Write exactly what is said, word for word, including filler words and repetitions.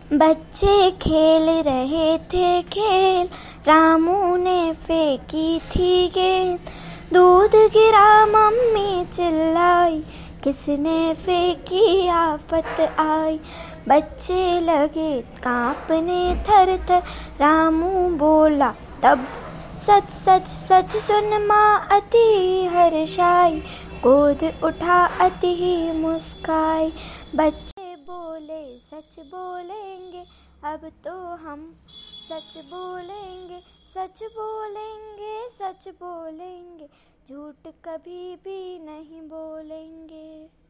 बच्चे खेल रहे थे खेल, रामू ने फेंकी थी गेंद। दूध गिरा मम्मी चिल्लाई, किसने फेंकी आफत आई। बच्चे लगे कांपने थर थर, रामू बोला तब सच सच सच सुन माँ अति हर्षाई। गोद उठा अति ही मुस्काई। बच्चे बोले सच बोलेंगे अब तो हम, सच बोलेंगे सच बोलेंगे सच बोलेंगे, झूठ कभी भी नहीं बोलेंगे।